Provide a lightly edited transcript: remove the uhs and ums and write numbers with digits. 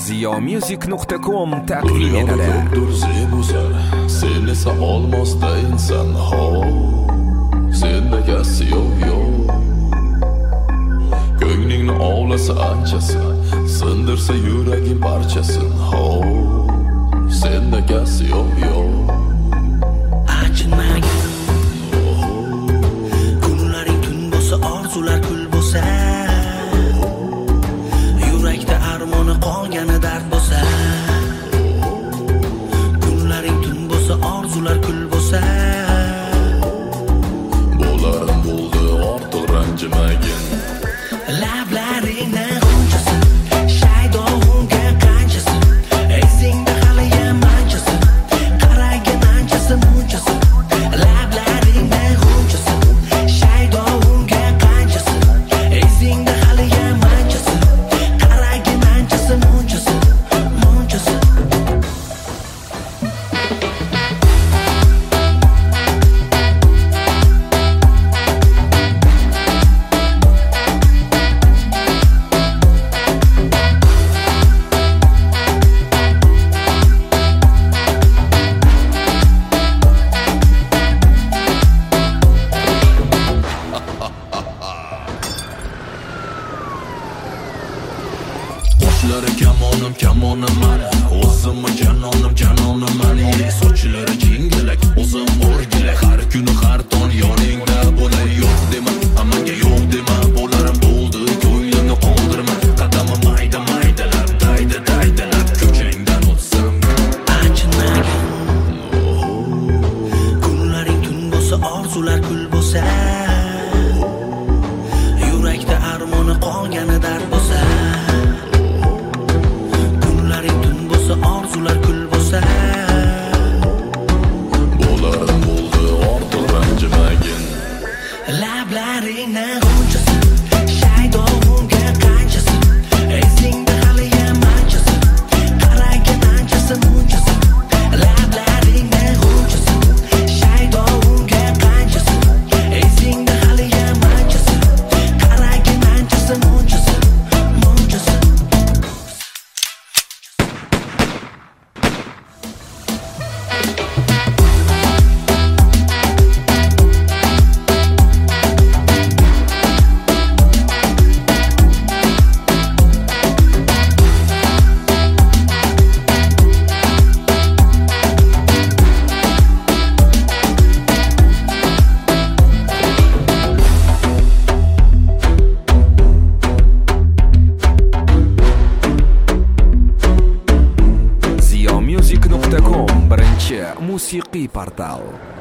ziyomusic.com taqdim etadi. Durzebuzar, sen esa olmosda insan ho. Sendagasi yo'q. Ko'nglingni ovlasa anchasi, sindirsa yuraging parchasin ho. Sendagasi yo'q. Achinmagin. Kunlaring tun bo'lsa, orzular kul bo'lsa, yurakda armoni qolgani dard bo'lsa. Kunlaring tun bo'lsa, orzular kul bo'lsa, Bo'larim bo'ldi, ortiq ranjimagin. lablaringni g'unchasi, shaydog'unga qanchasi, esingda hali yamanchasi, qaragin anchasi munchasi. Lablaringni g'unchasi, shaydog'unga qanchasi, esingda hali yamanchasi, qaragin anchasi munchasi, munchasi. Qoshlari kamonim mani, o'zimmi janonim mani. Sochlari jingalak, o'zim o'rgilak. Har kuni har tong yoningda bo'lay. Yo'q dema, amaga yo'q dema. Bo'larim bo'ldi, ko'nglimni qoldirma. Qadamim maydalab, daydalab ko'changdan o'tsam. Achinmagin. Kunlaring tun bo'lsa, orzular kul bo'lsa, yurakda armoni qolgani dard bo'lsa. Kunlaring tun bo'lsa, orzular kul bo'lsa, Bo'larim bo'ldi, ortiq ranjimagin. lablaringni g'unchasi, shaydog'unga qanchasi, esingda hali yamanchasi, qaragin anchasi munchasi. Lablaringni g'unchasi, shaydog'unga qanchasi, esingda hali yamanchasi, qaragin anchasi munchasi, munchasi. ziyomusic.com birinchi musiqiy portal.